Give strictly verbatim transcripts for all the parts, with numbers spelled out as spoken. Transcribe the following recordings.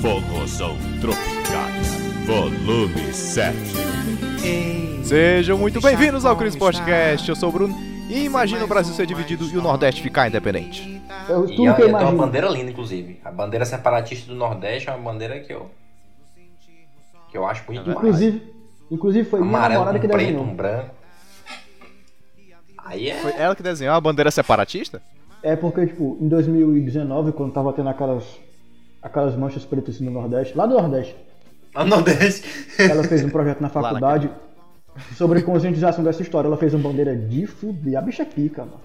Forrozão Tropicália, volume sete. Sejam muito bem-vindos ao Cris Podcast. Eu sou o Bruno e imagina o Brasil ser dividido e o Nordeste ficar independente. Eu, e eu, eu tenho uma bandeira linda, inclusive. A bandeira separatista do Nordeste é uma bandeira que eu que eu acho muito inclusive, demais. Inclusive foi minha amarelo namorada com que preto, desenhou. um branco. Aí é... Foi ela que desenhou a bandeira separatista? É porque, tipo, em dois mil e dezenove, quando tava tendo aquelas aquelas manchas pretas no Nordeste, lá do Nordeste. Lá no Nordeste. Ela fez um projeto na faculdade sobre conscientização dessa história. Ela fez uma bandeira de fuder. A bicha é pica, mano.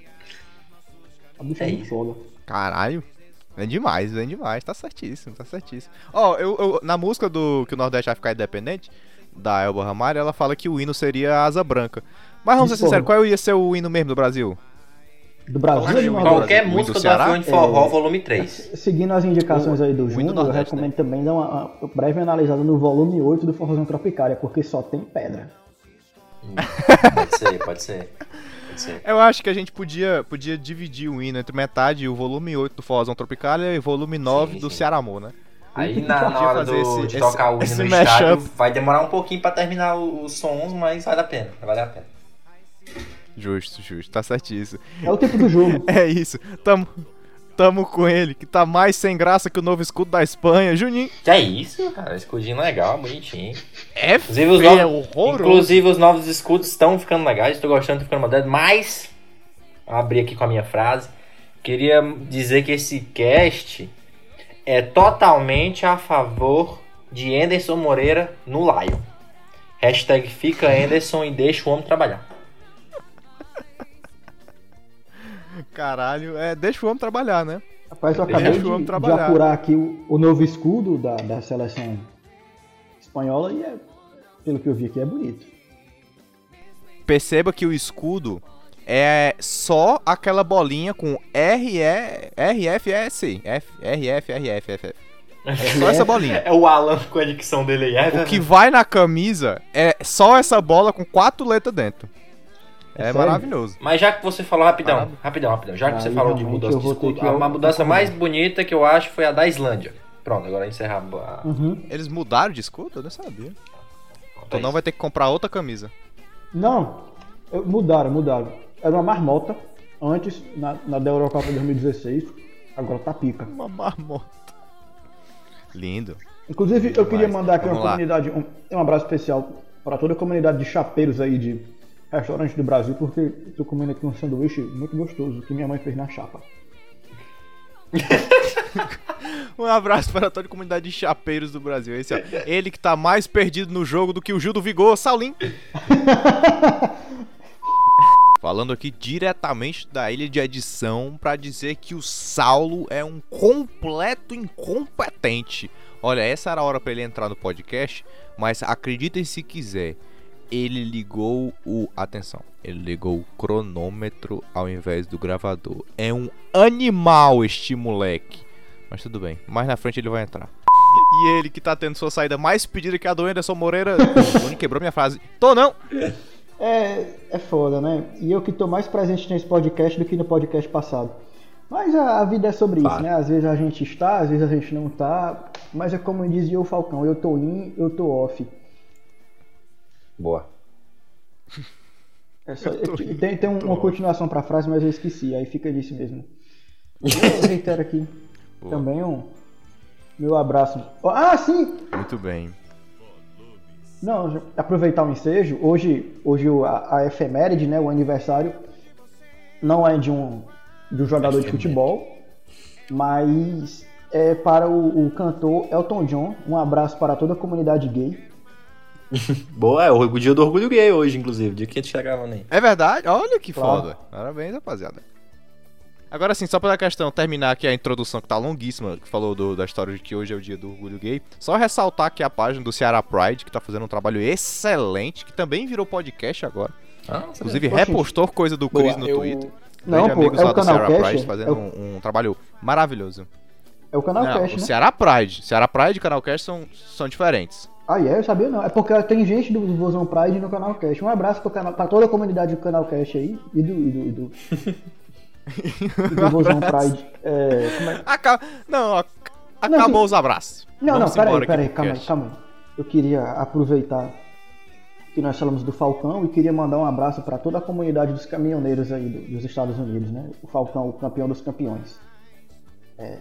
A bicha é, é muito foda. Caralho. É demais, é demais. Tá certíssimo, tá certíssimo. Ó, oh, eu, eu, na música do que o Nordeste vai ficar independente, da Elba Ramalho, ela fala que o hino seria a Asa Branca. Mas vamos ser sinceros, qual ia ser o hino mesmo do Brasil? Do Brasil? Qualquer, qualquer música do, do Avião de Forró, é, volume três. Seguindo as indicações o, aí do Júnior, eu recomendo, né, também dar uma, uma breve analisada no volume oito do Forrozão Tropicália, porque só tem pedra. Hum, pode ser, pode ser. Pode ser. Eu acho que a gente podia, podia dividir o hino entre metade, o volume oito do Forrozão Tropicália e o volume nove sim, do Ceará Amor, né? Aí na, na hora do, esse, de tocar esse, o hino no estádio, vai demorar um pouquinho pra terminar os sons, mas vale a pena, vale a pena. Justo, justo, tá certíssimo. É o tempo do jogo. É isso, tamo, tamo com ele, que tá mais sem graça que o novo escudo da Espanha, Juninho. Que é isso, cara, escudinho legal, bonitinho. É inclusive, os feio, novos, horroroso. Inclusive os novos escudos estão ficando legais, estou gostando, tô ficando moderno, mas, vou abrir aqui com a minha frase, queria dizer que esse cast é totalmente a favor de Anderson Moreira no Lion. Hashtag fica Anderson e deixa o homem trabalhar. Caralho, é, deixa o homem trabalhar, né? Rapaz, eu acabei de, de apurar aqui o, o novo escudo da, da seleção espanhola e, é, pelo que eu vi aqui, é bonito. Perceba que o escudo é só aquela bolinha com R F S, R F, R F, F. É só essa bolinha. É o Alan com a dicção dele aí. O que vai na camisa é só essa bola com quatro letras dentro. É, é maravilhoso. Mas já que você falou, rapidão, Maravilha. rapidão, rapidão. Já que ah, você falou de mudança de escudo, a, a mudança mais bonita que eu acho foi a da Islândia. Pronto, agora encerrar a... Uhum. Eles mudaram de escudo? Eu não sabia. Então não vai ter que comprar outra camisa. Não, mudaram, mudaram. Era uma marmota antes, na, na da Eurocopa dois mil e dezesseis. Agora tá pica. Uma marmota. Lindo. Inclusive, Lindo eu queria demais. mandar aqui Vamos uma lá. comunidade, um, um abraço especial para toda a comunidade de chapeiros aí de restaurante do Brasil, porque eu tô comendo aqui um sanduíche muito gostoso que minha mãe fez na chapa. Um abraço para toda a comunidade de chapeiros do Brasil. Esse, ó, ele que tá mais perdido no jogo do que o Gil do Vigor, Saulinho. Falando aqui diretamente da ilha de edição para dizer que o Saulo é um completo incompetente. Olha, essa era a hora para ele entrar no podcast, mas acreditem se quiser, ele ligou o... Atenção, ele ligou o cronômetro ao invés do gravador. É um animal este moleque. Mas tudo bem, mais na frente ele vai entrar. E ele que tá tendo sua saída mais pedida que a do Anderson Moreira... O Tony quebrou minha frase. Tô não! É, é foda, né? E eu que tô mais presente nesse podcast do que no podcast passado. Mas a, a vida é sobre claro. Isso, né? Às vezes a gente está, às vezes a gente não tá. Mas é como dizia o Falcão, eu tô in, eu tô off. Boa. É só, tem tem uma continuação pra frase, mas eu esqueci, aí fica disso mesmo. Eu reitero aqui Boa. Também um meu abraço. Ah, sim! Muito bem. Não, aproveitar o ensejo, hoje, hoje a, a efeméride, né, o aniversário, não é de um, de um jogador de futebol, mas é para o, o cantor Elton John. Um abraço para toda a comunidade gay. Boa, é o dia do orgulho gay hoje, inclusive, dia que a gente tá gravando aí. É verdade? Olha que claro. Foda. Parabéns, rapaziada. Agora sim, só pela questão, terminar aqui a introdução que tá longuíssima, que falou do, da história de que hoje é o dia do orgulho gay. Só ressaltar aqui a página do Ceará Pride, que tá fazendo um trabalho excelente, que também virou podcast agora. Ah, Inclusive repostou coisa do Cris no eu... Twitter. Não, pô, amigos é lá o do canal Ceará Cash, Pride fazendo é o... um, um trabalho maravilhoso. É o canal Não, Cash, o né? Ceará Pride. Ceará Pride e canal Cash são, são diferentes. Ah, é? Eu sabia não. É porque tem gente do Vozão Pride no canal Cash. Um abraço pro canal, pra toda a comunidade do canal Cash aí e do... E do, e do... e do Vozão Pride. É, como é? Acaba... Não, ó, acabou não, os abraços. Não, Vamos não, peraí, embora peraí, aqui pro calma aí, cast. calma aí. Eu queria aproveitar que nós falamos do Falcão e queria mandar um abraço para toda a comunidade dos caminhoneiros aí do- dos Estados Unidos, né? O Falcão, o campeão dos campeões. É...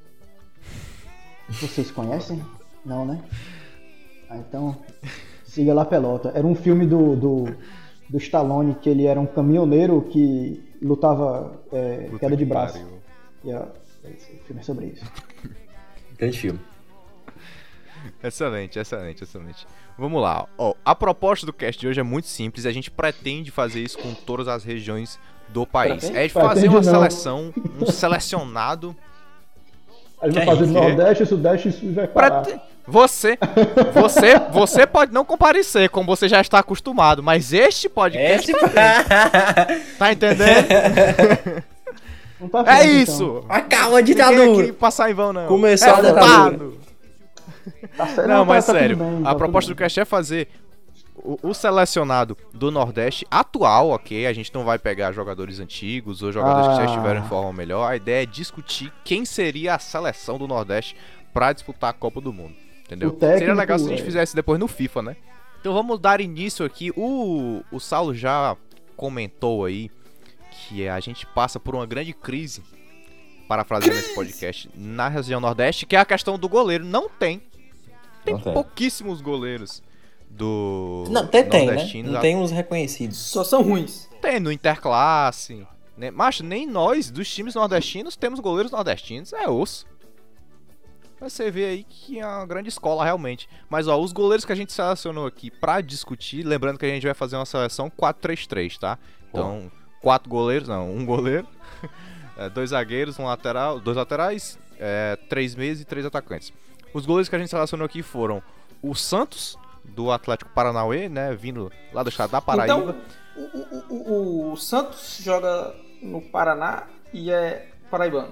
Vocês conhecem? Não, né? Ah, então, siga lá, pelota. Era um filme do, do, do Stallone, que ele era um caminhoneiro que lutava é, Puta queda de que braço. pariu. E, ó, esse filme é sobre isso. Grande filme. Excelente, excelente, excelente. Vamos lá. Ó, a proposta do cast de hoje é muito simples. A gente pretende fazer isso com todas as regiões do país. Pretende? É de fazer Pretende uma não. seleção, um selecionado. A gente vai Que fazer isso? Nordeste, Sudeste e Sul vai parar. Prete- Você, você, você pode não comparecer, como você já está acostumado, mas este podcast Esse... tá entendendo? Não tá É certo, isso. Acaba a Ninguém ditadura. aqui passar em vão, não. Começou é a ditadura. votado. Então. Tá certo. Não, tá- mas tá tudo sério, bem, a tá proposta tudo do cast é fazer o, o selecionado do Nordeste atual, ok? A gente não vai pegar jogadores antigos ou jogadores que já Ah. estiveram em forma melhor. A ideia é discutir quem seria a seleção do Nordeste pra disputar a Copa do Mundo, entendeu? O técnico, Seria legal se a gente é. fizesse depois no FIFA, né? Então vamos dar início aqui. O, o Saulo já comentou aí que a gente passa por uma grande crise, parafraseando esse podcast, na região Nordeste, que é a questão do goleiro. Não tem. Tem Não tem. pouquíssimos goleiros do Não, até tem, né? nordestinos. Não tem uns reconhecidos. Só são ruins. Tem no Interclasse. Né? Mas nem nós, dos times nordestinos, temos goleiros nordestinos. É osso. Você vê aí que é uma grande escola realmente. Mas ó, os goleiros que a gente selecionou aqui pra discutir, lembrando que a gente vai fazer uma seleção quatro três três, tá? Então, quatro goleiros, não, um goleiro, é, dois zagueiros, um lateral, dois laterais, é, três meias e três atacantes. Os goleiros que a gente selecionou aqui foram o Santos, do Atlético Paranauê, né? Vindo lá do estado da Paraíba. Então, o, o, o, o Santos joga no Paraná e é paraibano.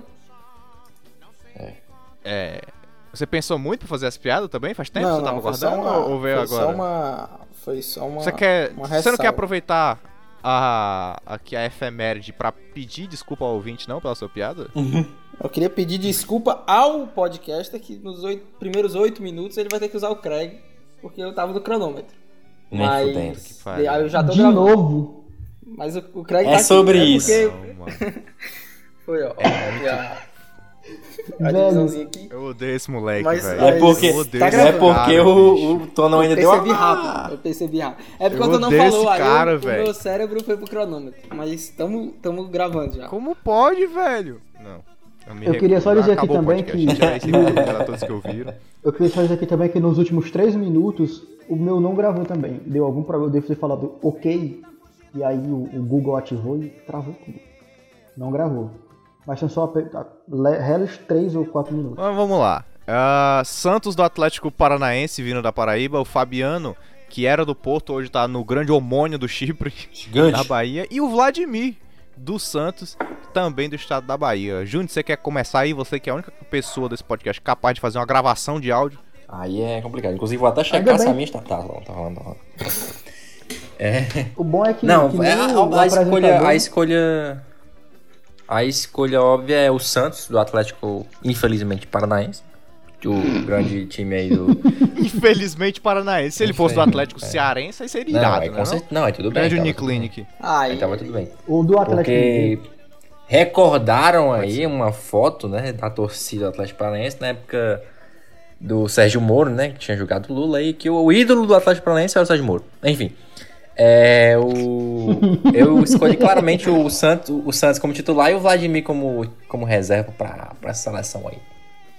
É. Você pensou muito pra fazer essa piada também? Faz tempo que não, você tava não, foi só guardando uma, ou veio foi agora? Só uma, foi só uma. Você quer. uma Você não quer ressalva. aproveitar a. aqui a efeméride pra pedir desculpa ao ouvinte, não, pela sua piada? Eu queria pedir desculpa ao podcaster que nos oito, primeiros oito minutos ele vai ter que usar o Craig, porque eu tava no cronômetro. Nem Mas fudendo. que pariu. aí eu já tô De gravando. novo. Mas o, o Craig É tá aqui, sobre né? isso. Porque Não, mano. foi, ó. É a, a Velho. divisãozinha aqui. Eu odeio esse moleque, Mas- velho. É porque, Eu odeio tá esse é gravando. porque cara, o, bicho. o Tonão ainda Eu deu percebi uma... rápido, eu percebi rápido. É porque Eu quando não odeio falou, esse aí cara, eu- o velho. meu cérebro foi pro cronômetro. Mas estamos gravando já. Como pode, velho? Não. me Eu queria só recuso. dizer aqui Acabou o também podcast. que- Já esse recado para todos que ouviram. Eu queria só dizer aqui também que nos últimos três minutos o meu não gravou também. Deu algum problema, eu devo ter falado ok, e aí o, o Google ativou e travou tudo. Não gravou. Mas são só ape- le- reles três ou quatro minutos. Mas vamos lá. Ah, Santos do Atlético Paranaense, vindo da Paraíba. O Fabiano, que era do Porto, hoje tá no grande homônio do Chipre, Gigante. da Bahia. E o Vladimir, do Santos, também do estado da Bahia. Júnior, você quer começar aí? Você que é a única pessoa desse podcast capaz de fazer uma gravação de áudio. Aí é complicado. Inclusive, vou até Ainda checar se bem. a minha está... Tá, tá, tá rolando, tá rolando. É... O bom é que, Não, que é nem a, o a escolha, apresentador- a escolha. A escolha óbvia é o Santos, do Atlético, infelizmente, paranaense. O grande time aí do. Infelizmente Paranaense. Se ele fosse do Atlético É. Cearense, aí seria Não, irado, é, né? com cer- não, é tudo bem. Grande tava Uniclinic. tudo bem. Aí, Aí tava tudo bem. O do Atlético Porque recordaram aí uma foto, né, da torcida do Atlético Paranaense na época do Sérgio Moro, né, que tinha jogado Lula aí, que o, o ídolo do Atlético Paranaense era o Sérgio Moro. Enfim, é, o, eu escolhi claramente o Santos, o Santos como titular e o Vladimir como, como reserva pra, pra essa seleção aí.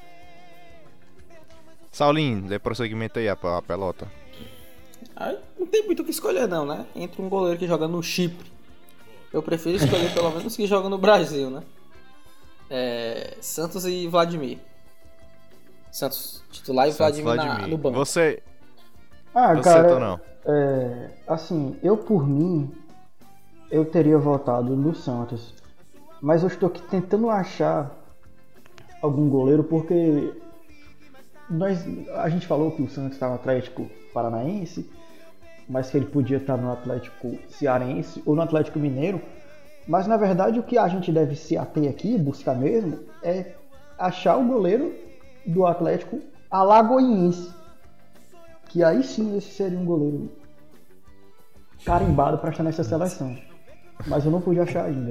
Saulinho, dê prosseguimento aí a, a pelota. aí não tem muito o que escolher não, né? Entre um goleiro que joga no Chipre. Eu prefiro escolher pelo menos que joga no Brasil, né? É, Santos e Vladimir. Santos titular e Santos, Vladimir, na- no banco. Você, Ah, você cara, ou não? é, assim, eu por mim, eu teria votado no Santos. Mas eu estou aqui tentando achar algum goleiro, porque nós, a gente falou que o Santos estava no Atlético Paranaense, mas que ele podia estar no Atlético Cearense ou no Atlético Mineiro. Mas na verdade o que a gente deve se ater aqui, buscar mesmo, é achar o goleiro do Atlético Alagoinense. Que aí sim esse seria um goleiro carimbado para estar nessa seleção. Mas eu não pude achar ainda.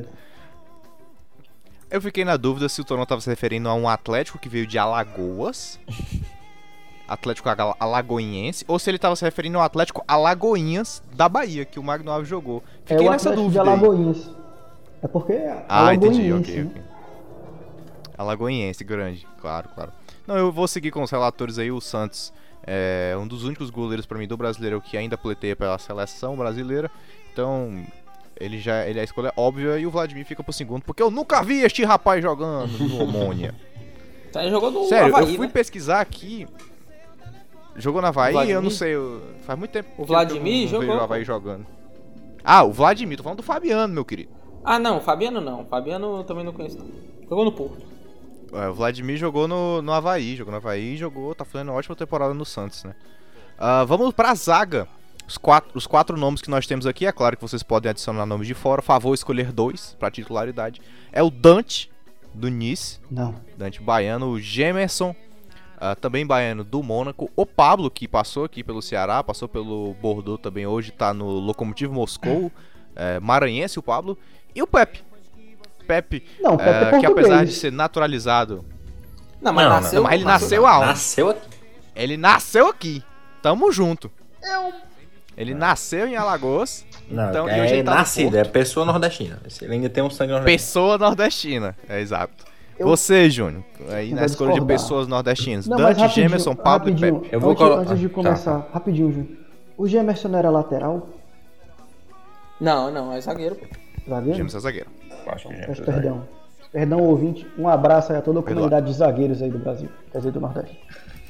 Eu fiquei na dúvida se o Tonão estava se referindo a um Atlético que veio de Alagoas, Atlético Alagoinense, ou se ele estava se referindo ao Atlético Alagoinhas da Bahia, que o Magno Alves jogou. Fiquei é o nessa Atlético dúvida de aí. Alagoinhas. É porque é Ah, entendi, Alagoinense, ok, né? ok. Alagoinense, grande, claro, claro. Não, eu vou seguir com os relatores aí, o Santos é um dos únicos goleiros pra mim do brasileiro que ainda pleiteia pela seleção brasileira, então ele já ele é a escolha óbvia e o Vladimir fica pro segundo, porque eu nunca vi este rapaz jogando no Omônia. Então ele jogou no Sério, Avaí, eu fui né? pesquisar aqui. Jogou na Avaí, Vladimir? eu não sei, eu... faz muito tempo O que Vladimir eu não, não jogou, vejo o Avaí jogando. Ah, o Vladimir, tô falando do Fabiano, meu querido. Ah, não, Fabiano não. Fabiano eu também não conheço. Não. Jogou no Porto. É, o Vladimir jogou no, no Avaí, jogou no Avaí e jogou, tá fazendo uma ótima temporada no Santos, né? Uh, vamos pra zaga. Os quatro, os quatro nomes que nós temos aqui, é claro que vocês podem adicionar nomes de fora. Favor escolher dois pra titularidade. É o Dante, do Nice. Não. Dante baiano. O Gemerson, uh, também baiano, do Mônaco. O Pablo, que passou aqui pelo Ceará, passou pelo Bordeaux também, hoje tá no Lokomotiv Moscou. É, maranhense o Pablo. E o Pepe. Pepe, Não, o Pepe é, é que apesar de português. ser naturalizado... Não, mas Não, não. nasceu. Mas ele nasceu aonde? Nasceu aqui. Ele nasceu aqui. Tamo junto. Ele nasceu em Alagoas. Não, então, e é hoje ele tá no nascido, Porto. é pessoa nordestina. Ele ainda tem um sangue nordestino. Pessoa nordestina. É exato. Eu- Você, Júnior, aí Eu na vou escolha de discordar. pessoas nordestinas. Não, mas Dante, rapidinho, Gemerson, Pablo rapidinho, e Pepe. Eu vou antes, colo- antes de tá. começar, rapidinho, Júnior. O Gemerson não era lateral? Não, não, é zagueiro, pô. Zagueiro? Gemerson é zagueiro. Acho que já- Peço perdão. Perdão, ouvinte. Um abraço aí a toda a Perdoa. comunidade de zagueiros aí do Brasil. Quer dizer, do Nordeste.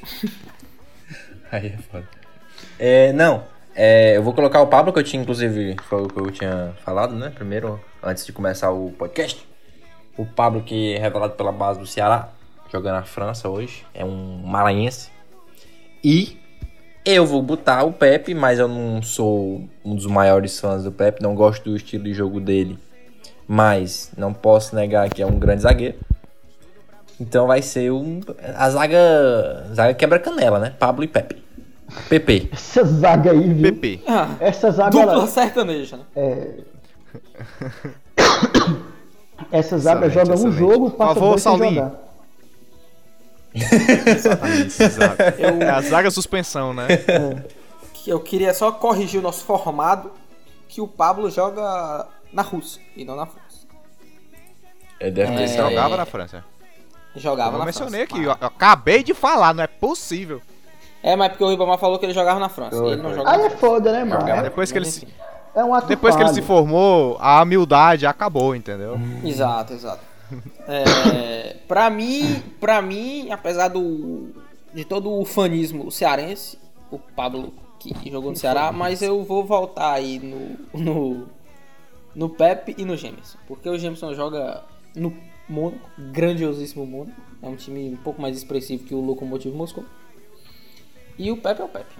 Aí é foda. É, não, é, eu vou colocar o Pablo, que eu tinha, inclusive, foi o que eu tinha falado, né? Primeiro, antes de começar o podcast. O Pablo, que é revelado pela base do Ceará, jogando na França hoje, é um maranhense. E eu vou botar o Pepe, mas eu não sou um dos maiores fãs do Pepe, não gosto do estilo de jogo dele. Mas não posso negar que é um grande zagueiro. Então vai ser um, a zaga, zaga quebra-canela, né? Pablo e Pepe. P P. Essa zaga aí, viu? Pepe. Ah, Essa zaga, dupla ela, sertaneja, né? essa zaga Excelente, joga um excelente. jogo, Por passa favor, dois sem Saulinho. jogar. Isso, exato. É a zaga suspensão, né? Que eu queria só corrigir o nosso formado, que o Pablo joga na Rússia e não na França. Ele deve ter Ele sido. jogava na França. Jogava Eu na mencionei França. aqui, eu, eu acabei de falar, não é possível. É, mas porque o Ribamar falou que ele jogava na França. Foi, ele não foi. joga Aí na é França. foda, né, mano? Jogava. Depois que ele Mas, se, enfim. É um ato depois que ele se falho. formou, a humildade acabou, entendeu? Exato, exato. É, pra mim, pra mim, apesar do de todo o fanismo cearense, o Pablo que jogou no Ceará, mas eu vou voltar aí no no, no Pepe e no Gemerson, porque o Gemerson joga no Mônaco, grandiosíssimo Mônaco, é um time um pouco mais expressivo que o Lokomotiv Moscou. E o Pepe é o Pepe.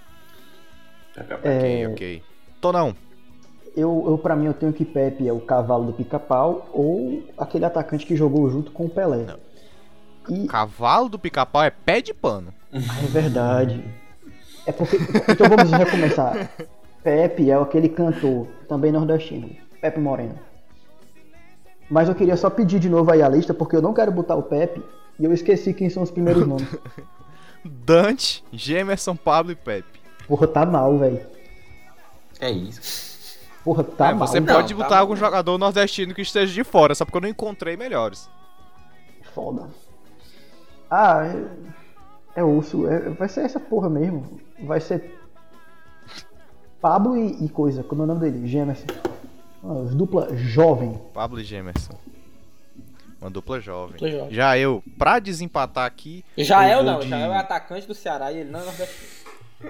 Ok, ok. Tonão. Eu, eu, pra mim, eu tenho que Pepe é o cavalo do pica-pau ou aquele atacante que jogou junto com o Pelé. E Cavalo do pica-pau é pé de pano. é verdade. É porque. Então vamos recomeçar. Pepe é aquele cantor, também nordestino. Pepe Moreno. Mas eu queria só pedir de novo aí a lista, porque eu não quero botar o Pepe e eu esqueci quem são os primeiros nomes. Dante, Gemerson, Pablo e Pepe. Porra, tá mal, velho. É isso. Porra, tá É, mal. você Não, pode tá botar bom. algum jogador nordestino que esteja de fora, só porque eu não encontrei melhores. Foda. Ah, é, é osso. É- vai ser essa porra mesmo. Vai ser Pablo e, e coisa. Como é o nome dele? Gemerson. Ah, os dupla jovem. Pablo e Gemerson. Uma dupla jovem. Dupla jovem. Já eu, pra desempatar aqui. Já eu é ou vou não? de- Já é o atacante do Ceará e ele não é nordestino.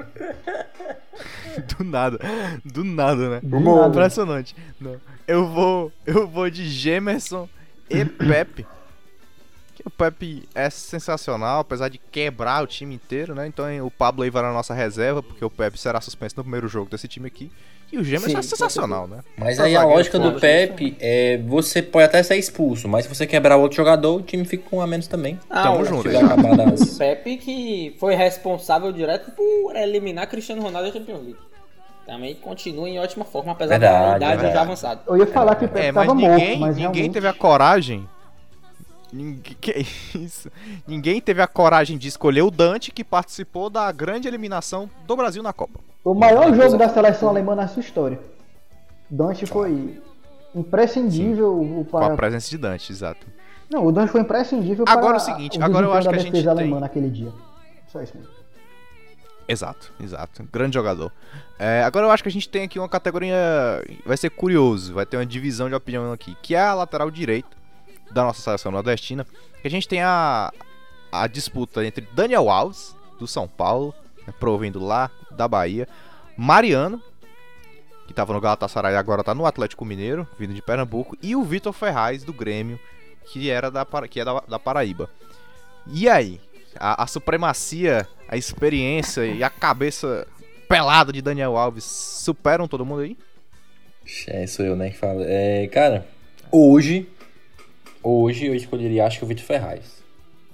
Do nada. Do nada, né? Do nada. Impressionante. Não. Eu vou. Eu vou de Gemerson e Pepe. Que o Pepe é sensacional, apesar de quebrar o time inteiro, né? Então o Pablo aí vai na nossa reserva, porque o Pepe será suspenso no primeiro jogo desse time aqui. E o Gêmeos Sim, é sensacional, né? Mas Só aí a zagueiro lógica do foda. Pepe é você pode até ser expulso, mas se você quebrar outro jogador, o time fica com um a menos também. Ah, Tamo o- junto. Se vai acabar das... O Pepe que foi responsável direto por eliminar Cristiano Ronaldo da Champions League. Também continua em ótima forma, apesar da Verdade, idade verdade. já avançada. Eu ia falar que o Pepe É, mas tava ninguém, morto, mas ninguém realmente... teve a coragem. Ninguém, que isso? Ninguém teve a coragem de escolher o Dante, que participou da grande eliminação do Brasil na Copa. O maior jogo da seleção alemã na sua história. Dante foi imprescindível o Com a para... presença de Dante, exato. Não, o Dante foi imprescindível Agora para o seguinte, o agora eu desempenho acho que da a gente defesa tem- alemã naquele dia. Só isso mesmo. Exato, exato. Grande jogador. É, agora eu acho que a gente tem aqui uma categoria. Vai ser curioso, vai ter uma divisão de opinião aqui, que é a lateral direito da nossa seleção nordestina. Que a gente tem a, a disputa entre Daniel Alves, do São Paulo, né, provindo lá da Bahia, Mariano, que tava no Galatasaray e agora tá no Atlético Mineiro, vindo de Pernambuco, e o Vitor Ferraz, do Grêmio, que, era da, Para- que é da, da Paraíba. E aí? A, a supremacia, a experiência e a cabeça pelada de Daniel Alves superam todo mundo aí? É, sou eu, né, que falo. É, cara, hoje, hoje eu escolheria, acho que o Vitor Ferraz.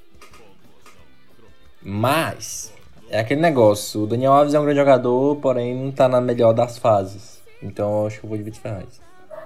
Mas, é aquele negócio, o Daniel Alves é um grande jogador, porém não tá na melhor das fases. Então eu acho que eu vou de Vitor Ferraz.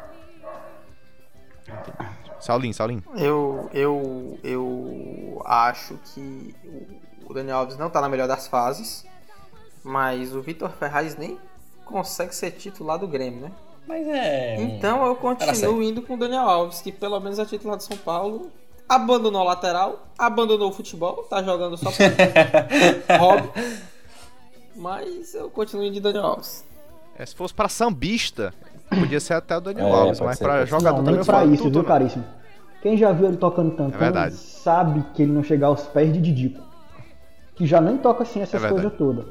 Saulinho, Saulinho. Eu, eu, eu acho que o Daniel Alves não tá na melhor das fases, mas o Vitor Ferraz nem consegue ser titular do Grêmio, né? Mas é... Então eu Era continuo certo. indo com o Daniel Alves, que pelo menos é titular de São Paulo. Abandonou a lateral, abandonou o futebol, tá jogando só por hobby. Mas eu continuo indo de Daniel Alves. É, se fosse pra sambista, podia ser até o Daniel É, Alves, pode mas ser, pra pode ser. jogador Não, também nem eu pra falo isso, tudo, viu, né? caríssimo? Quem já viu ele tocando É tantão verdade. sabe que ele não chega aos pés de Didico. Que já nem toca assim essas É verdade. coisas todas.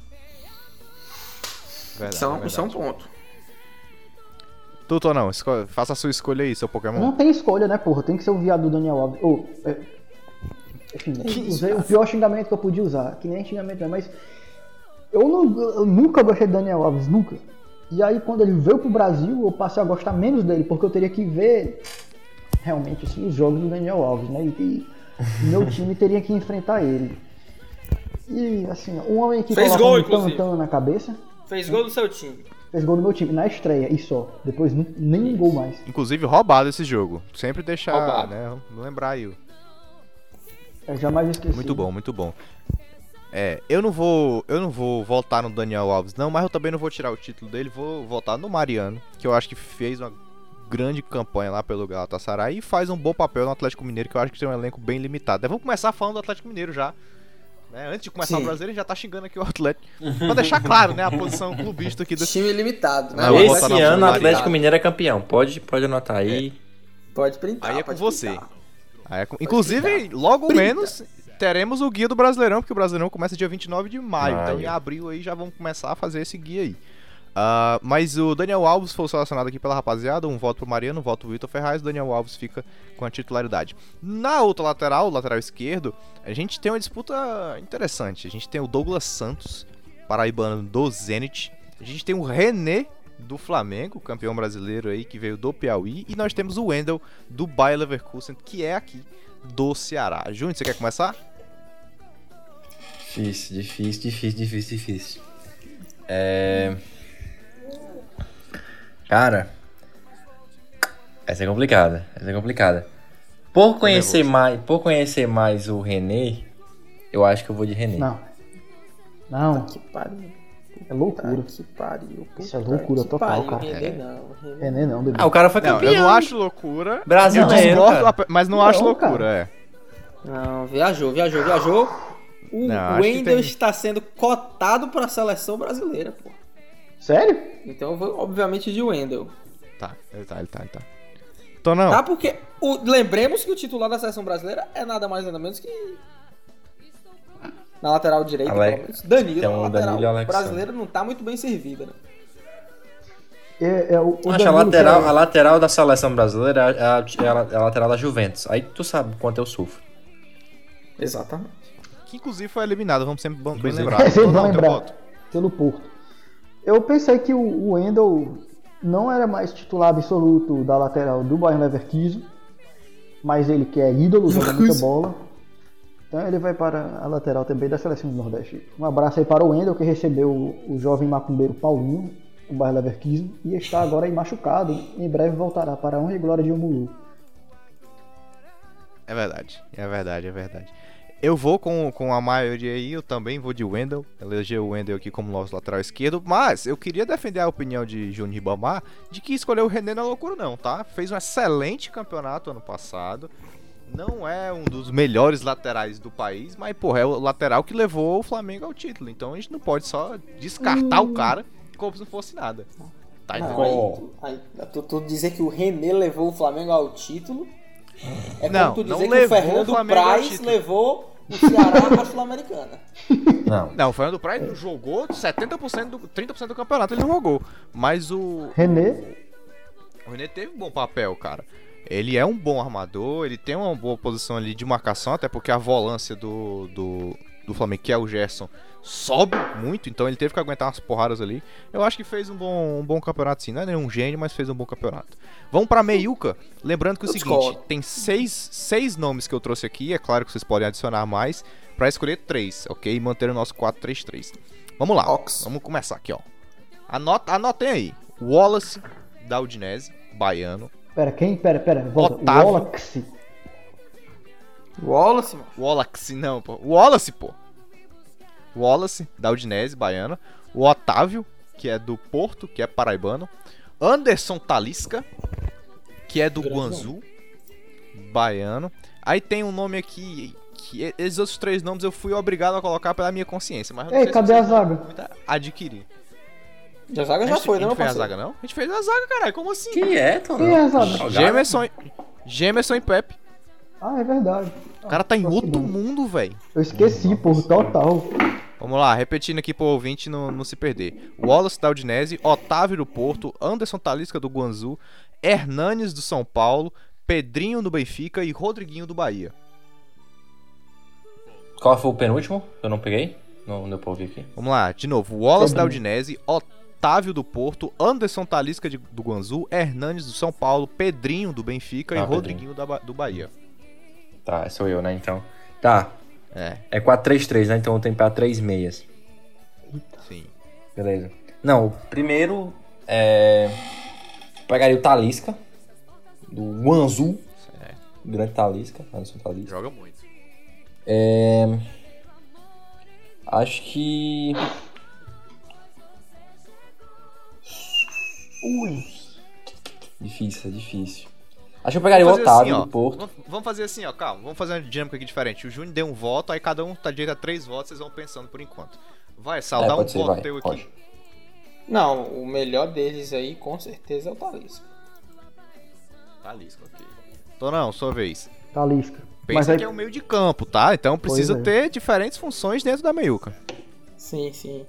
Verdade, Isso é, um, verdade. isso é um ponto. Tuto ou não, esco- faça a sua escolha aí, seu Pokémon. Não tem escolha, né, porra? Tem que ser o viado do Daniel Alves. Ou, é, enfim, usei o pior xingamento que eu podia usar. Que nem xingamento, né? Mas eu, não, eu nunca gostei do Daniel Alves, nunca. E aí, quando ele veio pro Brasil, eu passei a gostar menos dele, porque eu teria que ver realmente assim, os jogos do Daniel Alves, né? E, e meu time teria que enfrentar ele. E assim, um homem que Fez coloca gol, um inclusive. tantão na cabeça, Fez gol do seu time. fez gol no meu time, na estreia, e só. Depois nem nem um gol mais. Inclusive, roubado esse jogo. Sempre deixar, Roubado. né? Não lembrar aí. Eu jamais esqueci. Muito bom, muito bom. É, eu não vou, eu não vou votar no Daniel Alves não, mas eu também não vou tirar o título dele, vou votar no Mariano, que eu acho que fez uma grande campanha lá pelo Galatasaray e faz um bom papel no Atlético Mineiro, que eu acho que tem um elenco bem limitado. Vamos começar falando do Atlético Mineiro já. Né? Antes de começar Sim. o brasileiro, já tá xingando aqui o Atlético. Pra deixar claro, né, a posição clubista aqui desse. Time limitado, né? Ah, eu vou Esse botar na ano o Maria. Atlético Mineiro é campeão. Pode, pode anotar aí. Pode printar. Aí é com pode você. printar. Aí é com- Inclusive, logo menos teremos o guia do Brasileirão, porque o Brasileirão começa dia vinte e nove de maio. Maio. Então em abril aí já vamos começar a fazer esse guia aí. Ah, mas o Daniel Alves foi selecionado aqui pela rapaziada, um voto pro Mariano, um voto pro Vitor Ferraz, o Daniel Alves fica com a titularidade. Na outra lateral, lateral esquerdo, a gente tem uma disputa interessante. A gente tem o Douglas Santos, paraibano do Zenit. A gente tem o René do Flamengo, campeão brasileiro aí, que veio do Piauí. E nós temos o Wendel do Bayer Leverkusen, que é aqui do Ceará. Júnior, você quer começar? Difícil, difícil, difícil, difícil, difícil. É... Cara, essa é complicada, essa é complicada. Por conhecer mais, por conhecer mais o René, eu acho que eu vou de René. Não. Não, Que pariu. é loucura. Puta Que pariu. Isso é puta loucura que total, pariu. cara. René não. René René não, bebê. Ah, o cara foi Não, campeão. eu não acho loucura. Brasileiro, Eu discordo, cara. mas não, Não, acho cara. loucura, é. Não, viajou, viajou, viajou. O Não, acho que Wendel tem- está sendo cotado para a seleção brasileira, pô. Sério? Então eu vou, obviamente, de Wendel. Tá, ele tá, ele tá, ele tá. Então não. Tá? Porque o- lembremos que o titular da seleção brasileira é nada mais nada menos que. Na lateral direita, Ale- pelo menos. Danilo. Então, a lateral Danilo e Alexandre. brasileira não tá muito bem servida, né? É, é, o, o Acho a Danilo lateral, que é- a lateral da seleção brasileira é a, é a- é a lateral da Juventus. Aí tu sabe quanto eu sofro. Exatamente. Que inclusive foi eliminado, vamos sempre bem Inclusive. lembrar. Vocês vão Não, teu lembrar. voto. Pelo Porto. Eu pensei que o, o Wendel não era mais titular absoluto da lateral do Bayer Leverkusen, mas ele que é ídolo, joga muita bola. Então ele vai para a lateral também da seleção do Nordeste. Um abraço aí para o Wendel, que recebeu o, o jovem macumbeiro Paulinho, o Bayer Leverkusen, e está agora aí machucado. Em breve voltará para a honra e glória de Omulu. É verdade, é verdade, é verdade. Eu vou com, com a maioria aí, eu também vou de Wendel. Elegi o Wendel aqui como nosso lateral esquerdo, mas eu queria defender a opinião de Júnior Ribamar de que escolher o René não é loucura não, tá? Fez um excelente campeonato ano passado. Não é um dos melhores laterais do país, mas, porra, é o lateral que levou o Flamengo ao título. Então a gente não pode só descartar hum. o cara como se não fosse nada. Tá entendendo? Aí, aí, tu, tu dizer que o René levou o Flamengo ao título... É como não, tu dizer não que o Fernando o Praz levou o Ceará à Sul-Americana. Não. Não, o Fernando Praz não jogou setenta por cento, do, trinta por cento do campeonato, ele não jogou. Mas o... René? O René teve um bom papel, cara. Ele é um bom armador, ele tem uma boa posição ali de marcação, até porque a volância do, do, do Flamengo, que é o Gerson, sobe muito, então ele teve que aguentar umas porradas ali. Eu acho que fez um bom, um bom campeonato sim, não é nenhum gênio, mas fez um bom campeonato. Vamos pra meiuca, lembrando que é o seguinte, tem seis, seis nomes que eu trouxe aqui, é claro que vocês podem adicionar mais, pra escolher três, ok? E manter o nosso quatro três três. Vamos lá, Ox. Vamos começar aqui, ó. Anota, anotem aí, Wallace, da Udinese, baiano. Pera, quem? Pera, pera, volta. Otávio. Wallace. Wallace, mano. Wallace, não, pô. Wallace, pô. Wallace, da Udinese, baiano. O Otávio, que é do Porto, que é paraibano. Anderson Talisca, que é do Guangzhou, baiano. Aí tem um nome aqui, que esses outros três nomes eu fui obrigado a colocar pela minha consciência. Mas eu não Ei, sei cadê se a zaga? Adquirir. A zaga já a gente, foi, né, não, A gente fez parceiro? a zaga, não? A gente fez a zaga, caralho. Como assim? Quem é, Tom? Quem é a zaga? Gemerson, Gemerson e Pepe. Ah, é verdade. O cara tá em ah, outro mundo, velho. Eu esqueci, por total. Vamos lá, repetindo aqui pro ouvinte não, não se perder. Wallace da Udinese, Otávio do Porto, Anderson Talisca do Guangzhou, Hernanes do São Paulo, Pedrinho do Benfica e Rodriguinho do Bahia. Qual foi o penúltimo? Eu não peguei? Não, não deu pra ouvir aqui. Vamos lá, de novo. Wallace da Udinese, Otávio do Porto, Anderson Talisca de, do Guangzhou, Hernanes do São Paulo, Pedrinho do Benfica ah, e Rodriguinho da, do Bahia. Tá, sou eu, né, então. Tá. É. É quatro três três, né? Então eu tenho pra três meias. Sim. Beleza. Não, o primeiro é... pegaria o Talisca, do Guangzhou. É. Grande Talisca, Anderson Talisca. Joga muito. É... Acho que... Ui. Difícil, é difícil. Acho que eu pegaria o Otávio assim, do Porto. Vamos, vamos fazer assim, ó, calma. Vamos fazer uma dinâmica aqui diferente. O Júnior deu um voto, aí cada um tá direito a três votos, vocês vão pensando por enquanto. Vai, Sal, É, dá um pode ser, voto vai, teu pode. aqui. Não, o melhor deles aí, com certeza, é o Talisca. Talisca, ok. Então não, sua vez. Talisca. Pensa Mas aí... que é o meio de campo, tá? Então precisa Pois é. ter diferentes funções dentro da meiuca. Sim, sim.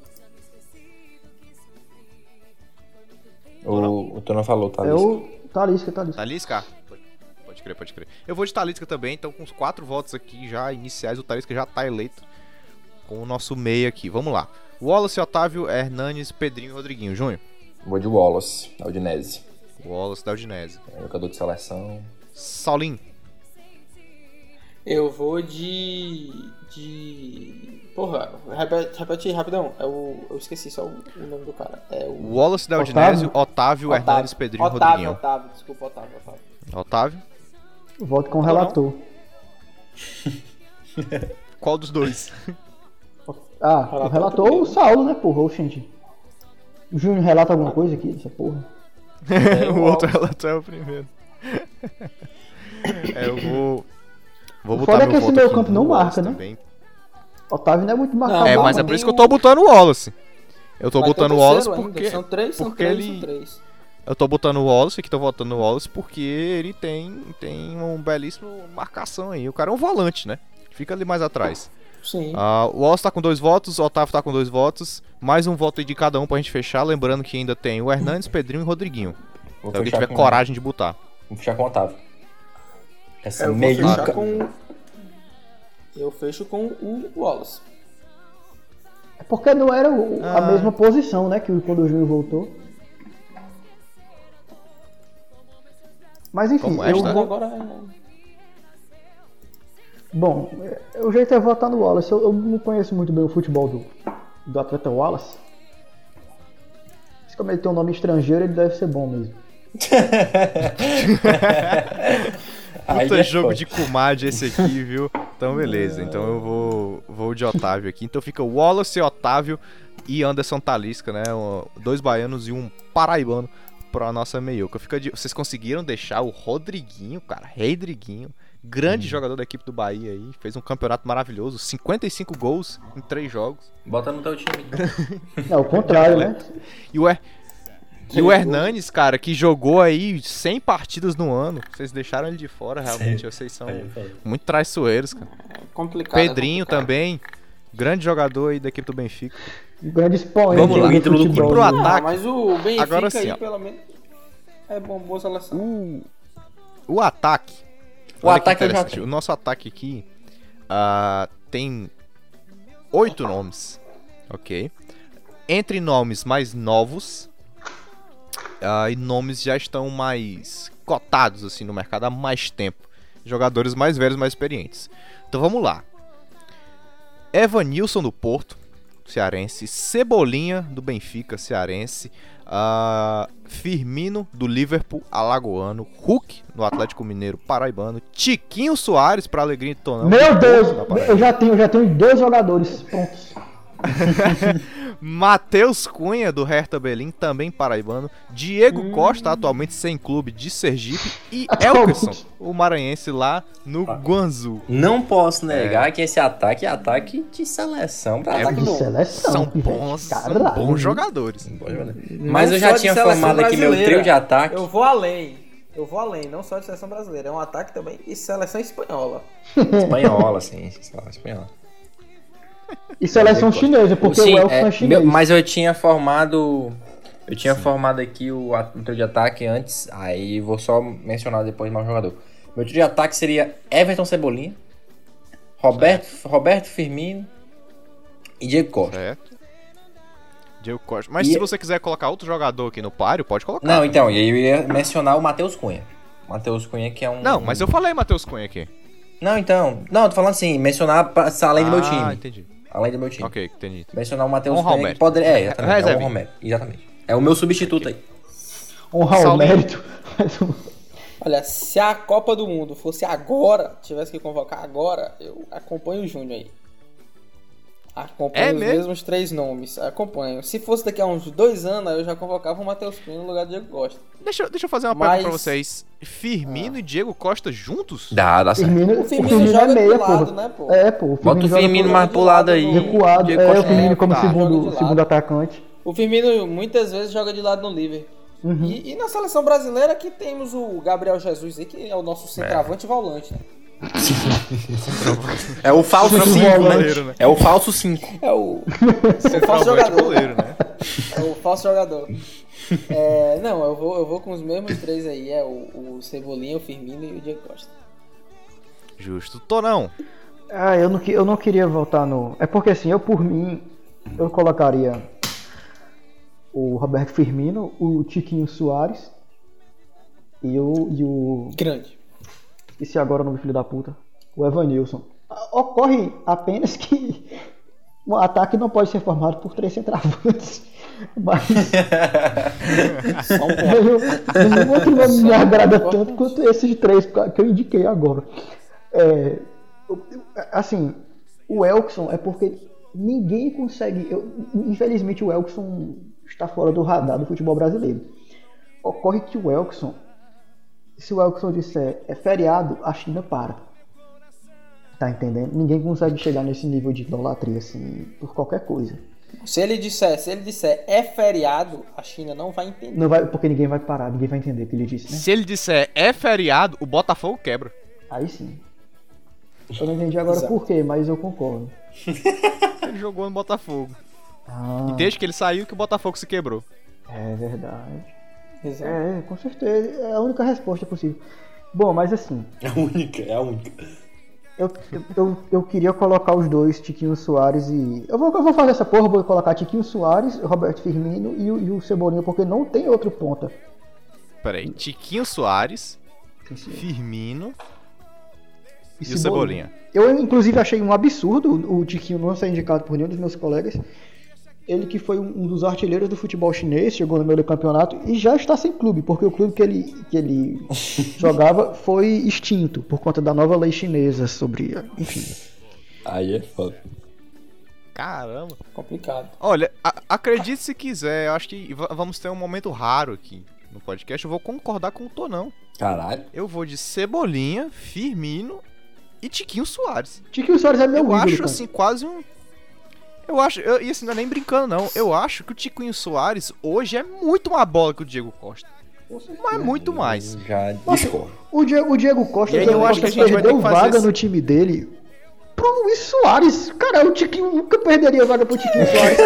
O, o tu não falou, É Talisca. o Talisca, Talisca. Talisca? Pode, pode crer, pode crer. Eu vou de Talisca também, então com os quatro votos aqui já iniciais, o Talisca já tá eleito com o nosso meio aqui. Vamos lá. Wallace, Otávio, Hernanes, Pedrinho e Rodriguinho. Júnior? Vou de Wallace, da Udinese. Wallace da Udinese. É jogador de seleção. Saulinho? Eu vou de... de... Porra, repete, repete rapidão. É o... Eu esqueci só o, o nome do cara. É o... Wallace da Otávio? Udinese, Otávio, Otávio Hernanes, Pedrinho e Otávio, Rodriguinho. Otávio, desculpa, Otávio, Otávio. Otávio? Voto com o relator. Qual dos dois? Ah, Relator o relator primeiro. o Saulo, né, porra? Oxente. O Júnior relata alguma coisa aqui dessa porra? o outro relator é o primeiro. É, eu vou... Vou O botar foda é meu que esse voto meio aqui campo no não Wallace marca, né? também. Otávio não é muito marcado. É, Não, mas é mas por isso que tem eu tô o- botando o Wallace. Eu tô Vai ter botando o o Wallace terceiro ainda. porque... São três, são porque três, ele... são três. Eu tô botando o Wallace, aqui tô votando no Wallace porque ele tem, tem um belíssimo marcação aí. O cara é um volante, né? Fica ali mais atrás. Sim. Ah, o Wallace tá com dois votos, o Otávio tá com dois votos. Mais um voto aí de cada um pra gente fechar. Lembrando que ainda tem o Hernanes, Pedrinho e Rodriguinho. Vou Se alguém fechar tiver com- coragem de botar. Vou fechar com o Otávio. Essa Eu vou meiuca... fechar com... Eu fecho com o Wallace. É porque não era o- a Ah. mesma posição, né, que quando o Júnior voltou. Mas enfim, Como é, eu tá? vou... Agora é- Bom, é, o jeito é votar no Wallace. Eu, eu não conheço muito bem o futebol do, do atleta Wallace. Mas como ele tem um nome estrangeiro, ele deve ser bom mesmo. Aí Puta é jogo foda. de comadre esse aqui, viu? Então beleza, então eu vou, vou de Otávio aqui. Então fica Wallace, Otávio e Anderson Talisca, né? Um- Dois baianos e um paraibano pra nossa meiuca. Fica de... Vocês conseguiram deixar o Rodriguinho, cara, Rodriguinho, grande jogador da equipe do Bahia aí, fez um campeonato maravilhoso, cinquenta e cinco gols em três jogos. Bota no teu time. É o contrário, né? E o, Her... e o Hernanes, cara, que jogou aí cem partidas no ano, vocês deixaram ele de fora, realmente, vocês são muito traiçoeiros, cara. é complicado. é Pedrinho complicado. também, grande jogador aí da equipe do Benfica. Um grande expoente Vamos lá, do ídolo do futebol. Pro né? ataque. Ah, mas o Benfica Agora sim, aí, ó. pelo menos, é bom, boa seleção. O, o ataque. O olha que ataque eu já interessante, tenho. O nosso ataque aqui ah, tem oito nomes, ok? Entre nomes mais novos ah, e nomes já estão mais cotados assim no mercado há mais tempo. Jogadores mais velhos, mais experientes. Então vamos lá. Evanilson do Porto, cearense. Cebolinha do Benfica, cearense. ah, Firmino do Liverpool, alagoano. Hulk do Atlético Mineiro, paraibano. Tiquinho Soares para alegria de Tonão. Meu do Deus, Porto, da Paraíba. eu já tenho, eu já tenho dois jogadores prontos. Matheus Cunha do Hertha Berlim, também paraibano. Diego Costa, atualmente sem clube, de Sergipe. E Atualmente. Elkerson, o maranhense lá no Guangzou. Não posso negar que esse ataque é ataque de seleção pra É ataque De do... seleção. São pivete. bons, são Caralho. bons jogadores. Mas Não eu já só de tinha seleção formado aqui meu brasileira. trio de ataque. Eu vou além. Eu vou além, não só de seleção brasileira. É um ataque também e seleção espanhola. Espanhola, sim. Espanhola. E seleção chinesa, porque Sim, o Elton é, é chinês. meu- mas eu tinha formado. Eu tinha formado aqui o, a- o trio de ataque antes, aí vou só mencionar depois mais um jogador. Meu trio de ataque seria Everton Cebolinha, Roberto, Roberto Firmino e Diego Costa. Certo. Diego Costa. Mas E- se você quiser colocar outro jogador aqui no páreo, pode colocar. Não, então, e aí eu ia mencionar o Matheus Cunha. Matheus Cunha que é um. Não, mas eu falei Matheus Cunha aqui. Não, então. Não, eu tô falando assim, mencionar pra, além do meu Ah, time. entendi. Além do meu time. Ok, entendi. Mencionar o Matheus Honrar o Cunha. Que mérito. poderia, é, exatamente. É Reserva. o Romero. Exatamente. É o meu substituto aí. Honrar o Saulinho. mérito. Olha, se a Copa do Mundo fosse agora, tivesse que convocar agora, eu acompanho o Júnior aí. Acompanho É os mesmo? mesmos três nomes. Acompanho. Se fosse daqui a uns dois anos, eu já convocava o Matheus Cunha no lugar do Diego Costa. Deixa, eu- deixa eu fazer uma Mas- pergunta pra vocês. Firmino e Diego Costa juntos? Dá, dá certo. Firmino, O o Firmino Firmino joga é meia, do lado, porra. né, pô? É, pô. O Bota o joga Firmino por- mais pro lado aí. recuado. Diego É, Costa o Firmino como tá. Joga de segundo, lado. segundo atacante. O Firmino muitas vezes joga de lado no Liverpool. Uhum. E, e na seleção brasileira que temos o Gabriel Jesus aí, que é o nosso centroavante e volante, né? É o falso Cinco cinco, goleiro, né? né? É o falso cinco. É o, o falso Centroavante jogador. goleiro, né? É o falso jogador. É, não, eu vou, eu vou com os mesmos três aí. É o, o Cebolinha, o Firmino e o Diego Costa. Justo. Tonão. Ah, eu não, que- eu não queria voltar no... É porque assim, eu por mim, eu colocaria o Roberto Firmino, o Tiquinho Soares e o... E o... Grande. Esse agora o nome do filho da puta. O Evanilson. Ocorre apenas que o ataque não pode ser formado por três centroavantes. Mas Só um ponto. nenhum, nenhum outro nome me agrada tanto quanto esses três que eu indiquei agora. É, eu- eu- assim, o Elkson é porque ninguém consegue. eu- infelizmente o Elkson está fora do radar do futebol brasileiro. Ocorre que o Elkson, se o Elkson disser é feriado, a China para. Tá entendendo? Ninguém consegue chegar nesse nível de idolatria assim por qualquer coisa. Se ele disser, se ele disser é feriado, a China não vai entender. Não vai, porque ninguém vai parar, ninguém vai entender o que ele disse, né? Se ele disser é feriado, o Botafogo quebra. Aí sim. Eu não entendi agora Exato. por quê, mas eu concordo. Ele jogou no Botafogo. Ah, E desde que ele saiu que o Botafogo se quebrou. é verdade. Exato. É, com certeza. É a única resposta possível. Bom, mas assim, É a única, é a única. Eu, eu, eu queria colocar os dois, Tiquinho Soares e... Eu vou, eu vou fazer essa porra, vou colocar Tiquinho Soares, Roberto Firmino e o, e o Cebolinha, porque não tem outro ponta. Peraí, Tiquinho Soares, Sim. Firmino E, e o Cebolinha. Eu, inclusive, achei um absurdo o Tiquinho não ser indicado por nenhum dos meus colegas. Ele que foi um dos artilheiros do futebol chinês, chegou no meio do campeonato e já está sem clube, porque o clube que ele, que ele jogava foi extinto por conta da nova lei chinesa sobre... Enfim. Aí é foda. Caramba. Complicado. Olha, a- acredite se quiser, eu acho que v- vamos ter um momento raro aqui no podcast. Eu vou concordar com o Tonão. Caralho. Eu vou de Cebolinha, Firmino e Tiquinho Soares. Tiquinho Soares é meu Eu ídolo, acho cara. assim, quase um... Eu acho, eu, e assim, não é nem brincando não, eu acho que o Tiquinho Soares hoje é muito mais bola que o Diego Costa. Mas muito mais. Já Nossa, discordo. o Diego, o Diego Costa, E aí o Diego eu acho Costa que a gente vai ter perdeu que fazer vaga esse- no time dele pro Luiz Soares. Cara, o Tiquinho nunca perderia vaga pro Tiquinho Soares.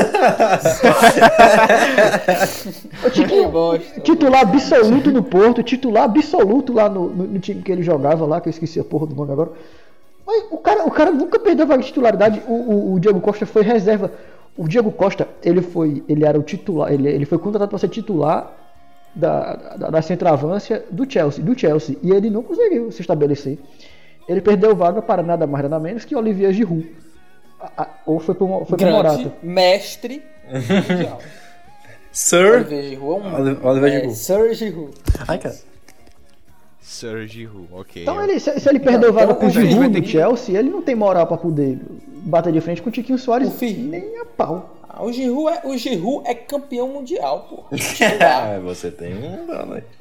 O Tiquinho, bosta. titular absoluto no Porto, titular absoluto lá no, no, no time que ele jogava lá, que eu esqueci a porra do nome agora. Mas o cara, o cara nunca perdeu vaga de titularidade. O, o, o Diego Costa foi reserva. O Diego Costa, ele foi, ele era o titular, ele, ele foi contratado para ser titular da, da, da centroavância do Chelsea, do Chelsea, e ele não conseguiu se estabelecer. Ele perdeu vaga para nada mais nada menos que Olivier Giroud. A- a- Ou foi pro, foi pro Grande Morata. mestre mundial. Sir. Olivier Giroud é um... Oli- Olivier é, Giroud. Sir Giroud. Ai, cara. Sergi Hu, ok. Então ele, se, se ele perdeu vaga então pro a gente Giroud vai do ter que- Chelsea, ele não tem moral para poder bater de frente com o Tiquinho Soares O Firmino. nem a pau. Ah, o Giroud é, o Giroud é campeão mundial, pô. Ah, você tem um dano aí.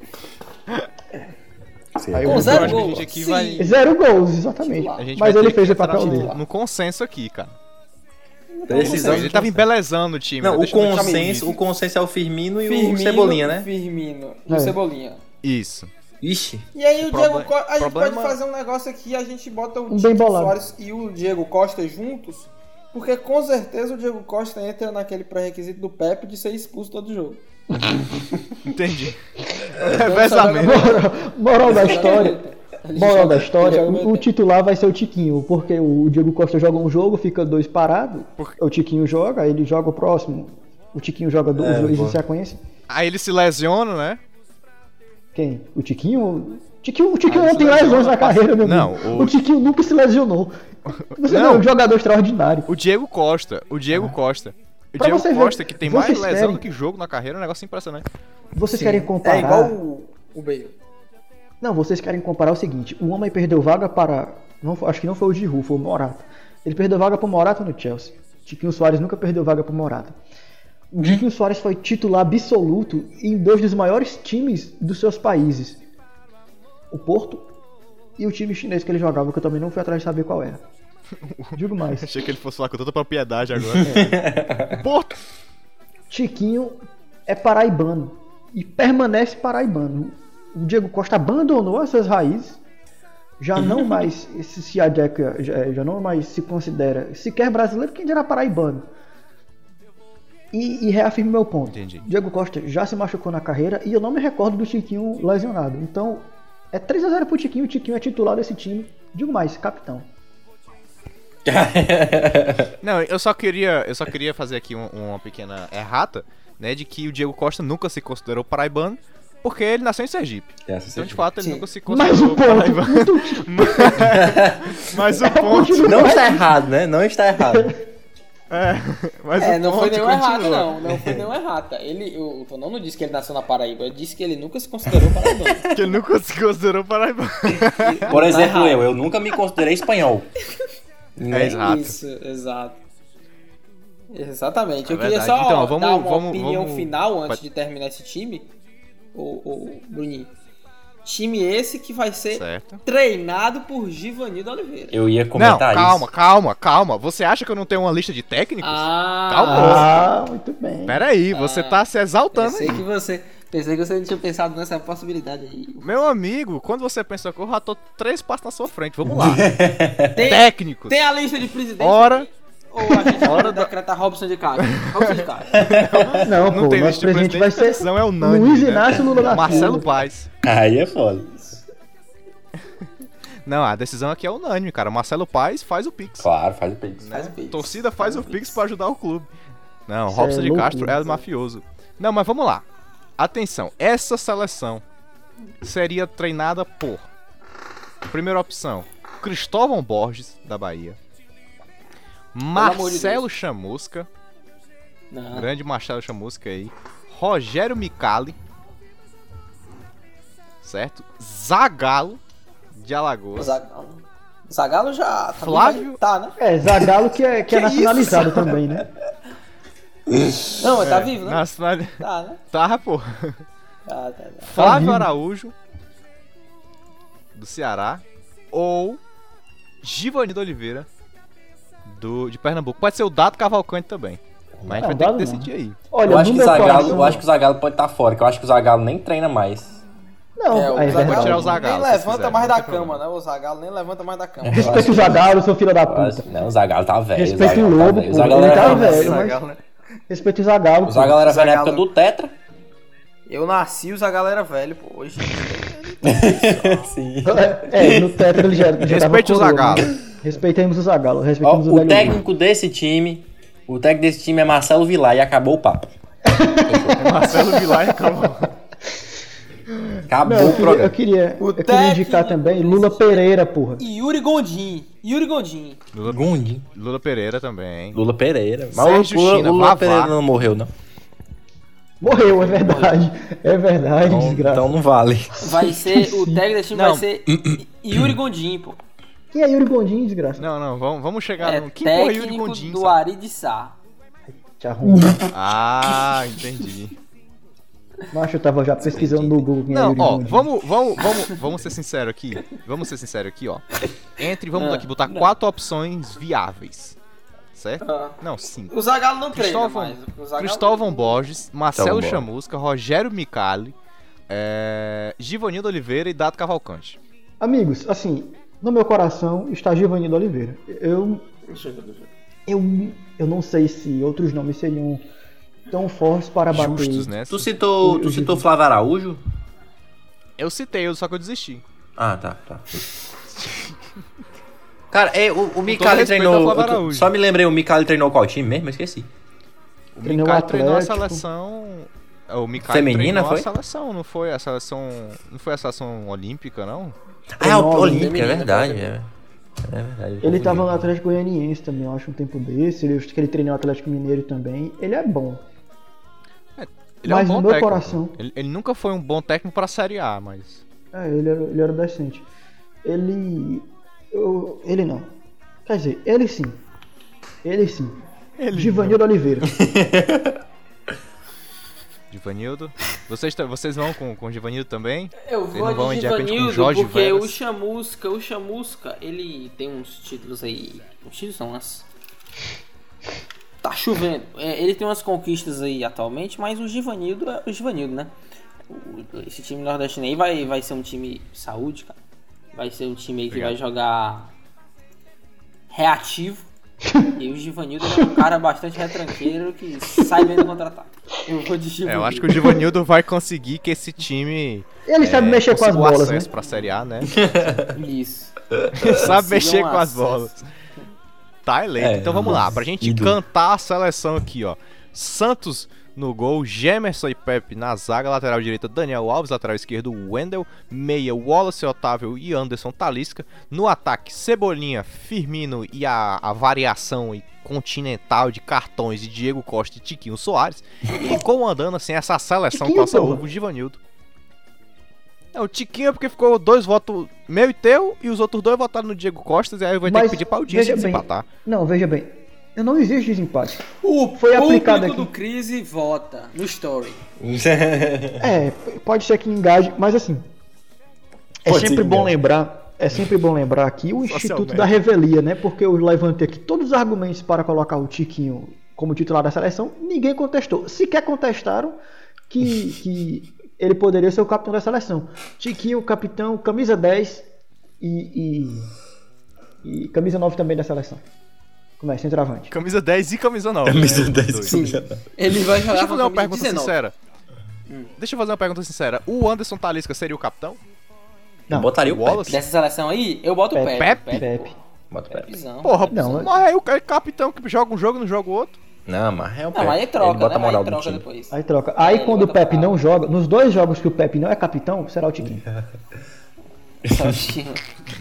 Você Aí Eu eu Com acho zero que a gols. gente aqui Sim. vai... Zero gols, exatamente. Titular. A gente Mas vai ele ter fez que o papel entrar dele. no, no consenso aqui, cara. Precisamos. Ele tava embelezando o time. Não, né? o Deixando time consenso, o vivo. consenso é o Firmino e Firmino, o Cebolinha, né? Firmino e É. o Cebolinha. Isso. Ixi. E aí o Proble- Diego Costa, a gente problema- pode fazer um negócio aqui, a gente bota o Um bem Tiquinho bolado. Soares e o Diego Costa juntos, porque com certeza o Diego Costa entra naquele pré-requisito do Pepe de ser expulso todo jogo. Entendi. Então, Revezamento. Moral, moral da história. Ele Moral joga- da história, ele joga o, o bem. titular vai ser o Tiquinho, porque o Diego Costa joga um jogo, fica dois parados, Por- o Tiquinho joga, ele joga o próximo, o Tiquinho joga dois, É, dois pô. em sequência. Aí ele se lesiona, né? Quem? O Tiquinho? Tiquinho o Tiquinho Ah, não ele tem se lesiona, lesões na passa- carreira, meu Não, amigo. o- O Tiquinho nunca se lesionou. Você Não. não é um jogador extraordinário. O Diego Costa. O Diego Costa. O Pra Diego você ver, Costa, que tem mais vocês lesão querem- do que jogo na carreira, é um negócio impressionante. Vocês Sim. querem comparar... É igual o, o Bale. Não, vocês querem comparar o seguinte, o homem perdeu vaga para... Não, foi- acho que não foi o Giroud, foi o Morata. Ele perdeu vaga para o Morata no Chelsea. Tiquinho Soares nunca perdeu vaga para o Morata. O Tiquinho Soares foi titular absoluto em dois dos maiores times dos seus países. O Porto e o time chinês que ele jogava, que eu também não fui atrás de saber qual era. Digo mais. Achei que ele fosse falar com tanta propriedade agora. Porto! Tiquinho é paraibano e permanece paraibano. O Diego Costa abandonou as suas raízes, já não mais se, se adequa, já, já não mais se considera sequer brasileiro, quem dirá paraibano. E, e reafirmo meu ponto. Entendi. Diego Costa já se machucou na carreira e eu não me recordo do Tiquinho lesionado. Então é três a zero pro Tiquinho, o Tiquinho é titular desse time. Digo mais, capitão. Não, eu só queria, eu só queria fazer aqui um- uma pequena errata, né, de que o Diego Costa nunca se considerou paraibano, porque ele nasceu em Sergipe. Essa Então, de Sergipe. fato, ele Sim. nunca se Mas o considerou ponto, paraibano. muito, Mas o ponto... Não está errado, né? Não está errado. É, mas É, o não foi ponto nenhum errado, continua. não. Não foi nenhum errado. Ele, o Tonão não disse que ele nasceu na Paraíba, ele disse que ele nunca se considerou paraibano. Que ele nunca se considerou paraibano. Por exemplo, errado. eu. Eu nunca me considerei espanhol. É, exato. Isso, exato. Exatamente. É Eu queria verdade. só Então, vamos- dar uma vamos- opinião vamos- final antes Pode- de terminar esse time. O, o Bruninho. Time esse que vai ser Certo. treinado por Givanildo Oliveira. Eu ia Não, comentar calma, isso. calma, calma. Você acha que eu não tenho uma lista de técnicos? Ah, Calma. Ah, muito bem. Pera aí, você Ah, tá se exaltando pensei aí. que você, pensei que você não tinha pensado nessa possibilidade aí. Meu amigo, quando você pensa que eu já tô três passos na sua frente, vamos lá. Tem, Técnicos. tem a lista de presidentes? Ora, Ou a gente Hora vai da- decretar Robson de Castro? Robson de Castro. Não, não pô, tem nosso lista de presidente presidente, vai ser decisão é unânime, Luiz né? Inácio Lula da Marcelo Silva. Paes. Aí é foda. Não, a decisão aqui é unânime, cara. Marcelo Paes faz o Pix. Claro, faz o Pix. Faz o Pix. Torcida faz, Faz o o Pix Pix. pra ajudar o clube. Não, Isso Robson é de loucura, Castro é isso. mafioso. Não, mas vamos lá. Atenção, essa seleção seria treinada por... Primeira opção, Cristóvão Borges, da Bahia. amor de Marcelo Chamusca, Não. grande Marcelo Chamusca aí. Rogério Micali, certo? Zagallo, de O Alagoas. Zagallo. O Zagallo já tá Flávio- Tá, né? É, Zagallo que é, que é Que nacionalizado isso? também, né? Não, mas tá vivo, né? Nacional... Tá, né? Tá, pô. Tá, tá, tá. Flávio vivo. Araújo, do Ceará, ou Givanildo Oliveira, do, de Pernambuco. Pode ser o Dado Cavalcante também. Mas a gente Não, vai ter Dado que não. decidir aí. Olha, Eu acho, no que o meu Zagallo, coração... eu acho que o Zagallo pode estar fora, que eu acho que o Zagallo nem treina mais. Não, É, o é, Zagallo verdade. tirar o Zagallo, nem se levanta quiser, mais não da tem cama, problema. né? O Zagallo nem levanta mais da cama. Respeita o Zagallo, seu filho da Eu puta. acho- Não, o Zagallo tá velho. Respeita o Zagallo tá Lobo, velho. pô. O Zagallo Ele era, tá o velho, Zagallo, mas... né? Respeita o Zagallo, pô. Zagallo era velho na Zagallo- época do Tetra. Eu nasci, o Zagallo era velho, pô. Hoje. Sim. É, no Tetra ele já, já tava Respeite o coroa, Zagallo. né? Respeitemos o Zagallo, Ó, respeitemos o o velho técnico desse time, o técnico desse time é Marcelo Vilar e acabou o papo. Marcelo Vilar acabou. Acabou Não, eu o queria, programa. eu queria, O eu queria indicar técnico também Lula Pereira, porra. E Yuri Gondim. Yuri Gondim. Lula, Gundi. Lula Pereira também. Lula Pereira. Mas Sérgio o Lula, China, o Lula Vavá. Pereira não morreu, não. Morreu, é verdade. É verdade, Então, desgraça. então não vale. Vai ser. O técnico desse time Não. vai ser Yuri Gondim, pô. Quem é Yuri Gondim, desgraça? Não, não, vamos, vamos chegar É no... Que porra é Yuri técnico Gondim, do sabe? Ari de Sá. Te arrumo. Ah, entendi. Macho, eu tava já pesquisando no Google quem é Não, Yuri ó, Gondim. vamos, vamos, vamos, vamos ser sinceros aqui. Vamos ser sinceros aqui, ó. Entre, vamos Ah, aqui botar não. quatro opções viáveis. Certo? Ah. Não, cinco. O Zagallo não treina Cristóvão, mais. O Zagallo- Cristóvão Borges, Marcelo Borges. Chamusca, Rogério Micali, é, Givanildo Oliveira e Dado Cavalcante. Amigos, assim, no meu coração está Givanildo Oliveira. Eu, eu, eu não sei se outros nomes seriam tão fortes para bater. Justos, né? Tu citou, tu citou Flávio Araújo? Eu citei, só que eu desisti. Ah, tá, tá. Cara, é, o, o Micali respeito ao treinou. Flávio eu tô- Araújo. Só me lembrei, o Micali treinou qual time mesmo? Eu esqueci. O Treinou Micali o treinou a Atlético. seleção. O Micali Feminina, treinou foi? a seleção, não foi a seleção. Não foi a seleção olímpica, não? Ah, é o Treinou a Olímpico, é Feminina, verdade. foi. É, é verdade. Ele tava no Atlético Goianiense também, eu acho, um tempo desse. Ele, acho que ele treinou o Atlético Mineiro também. Ele é bom. Ele Mas é um bom no meu técnico. coração- Ele, ele nunca foi um bom técnico pra Série A, mas. É, ele era, ele era decente. Ele. eu- ele não. Quer dizer, ele sim. Ele sim. Ele Givanildo Oliveira. Givanildo. Vocês, t- vocês vão com, com o Givanildo também? Eu Vocês vou não vão, de de repente, com Givanildo Jorge porque Veras? o Chamusca, o Chamusca, ele tem uns títulos aí. Uns títulos são umas. Tá chovendo. É, ele tem umas conquistas aí atualmente, mas o Givanildo é o Givanildo, né? O- esse time nordestino aí vai, vai ser um time saúde, cara. Vai ser um time aí que Obrigado. vai jogar reativo. E o Givanildo é um cara bastante retranqueiro que sai bem no contra-ataque. Eu vou de É, Givanildo. eu acho que o Givanildo vai conseguir que esse time. Ele sabe é, mexer com as consiga o bolas, né? acesso pra Série A, né? Isso. Sabe Consigam mexer com as acesso. bolas. Tá eleito. É, Então vamos lá, pra gente ídolo. cantar a seleção aqui, ó. Santos no gol, Gemerson e Pepe na zaga, lateral direita Daniel Alves, lateral esquerdo Wendel, meia Wallace, Otávio e Anderson Talisca, no ataque Cebolinha, Firmino e a, a variação e continental de cartões de Diego Costa e Tiquinho Soares, e comandando assim essa seleção Tiquinho, Costa porra. Ovo, Givanildo. É, o Tiquinho é porque ficou dois votos meu e teu, e os outros dois votaram no Diego Costa, e aí vai ter Mas, que pedir pra audiência veja bem, desempatar. Não, veja bem. Eu não existe desempate. O Foi aplicado público aqui. do Crise vota no Story. É, pode ser que engaje, mas assim. É Pode sempre ser bom engaje. lembrar. É sempre bom lembrar aqui o Instituto Socialmente. da Revelia, né? Porque eu levantei aqui todos os argumentos para colocar o Tiquinho como titular da seleção, ninguém contestou. Sequer contestaram que, que ele poderia ser o capitão da seleção. Tiquinho, capitão, camisa dez e, e, e camisa nove também da seleção. Como é? Centroavante. Camisa dez e camisa nove. Camisa né? dez. Dois. Sim. Ele vai jogar Deixa eu com fazer a uma camisa pergunta dezenove. sincera. Deixa eu fazer uma pergunta sincera. O Anderson Talisca seria o capitão? Eu Não, botaria o Wallace? Pepe. Dessa seleção aí, eu boto o Pepe. Pepe. Pepe. Bota o Pepe. Pepezão. Porra, Não, mas aí o cara é capitão que joga um jogo e não joga o outro. Não, mas é o Pepe. Não, aí Ele troca, bota a né? moral Aí do troca time. depois. Aí troca. Aí É, quando o bota Pepe pra- não joga, nos dois jogos que o Pepe não é capitão, será o Tiquinho. Só o Chico.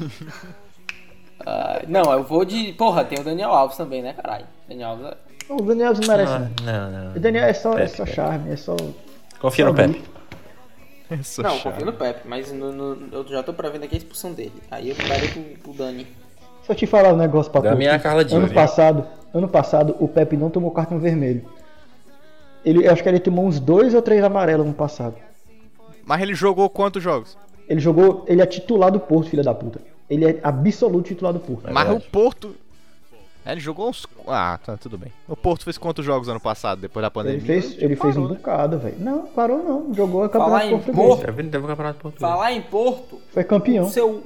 Ah, não, eu vou de. Porra, tem o Daniel Alves também, né, caralho? Daniel Alves é. O Daniel Alves não merece, Ah, não. não, não. O Daniel é só, é Pepe, só Pepe. charme, é só. Confia no só Pepe. bicho. Essa Não, chave. confio no Pepe, mas no, no- eu já tô prevendo aqui a expulsão dele. Aí eu daria pro, pro Dani. Se eu te falar um negócio pra tu. Dami é a aqui, Carla ano Dias. passado, ano passado, o Pepe não tomou cartão vermelho. Ele, eu acho que ele tomou uns dois ou três amarelos no passado. Mas ele jogou quantos jogos? Ele jogou. Ele é titular do Porto, filha da puta. Ele é absoluto titular do Porto. É Mas verdade. o Porto. É, ele jogou uns. Ah, tá, tudo bem. O Porto fez quantos jogos ano passado, depois da pandemia? Ele fez, ele fez um Parou, né? bocado, velho. Não, parou não. Jogou o Falar campeonato em português. Porto. Já vi teve um campeonato português. Falar em Porto, Foi campeão. o seu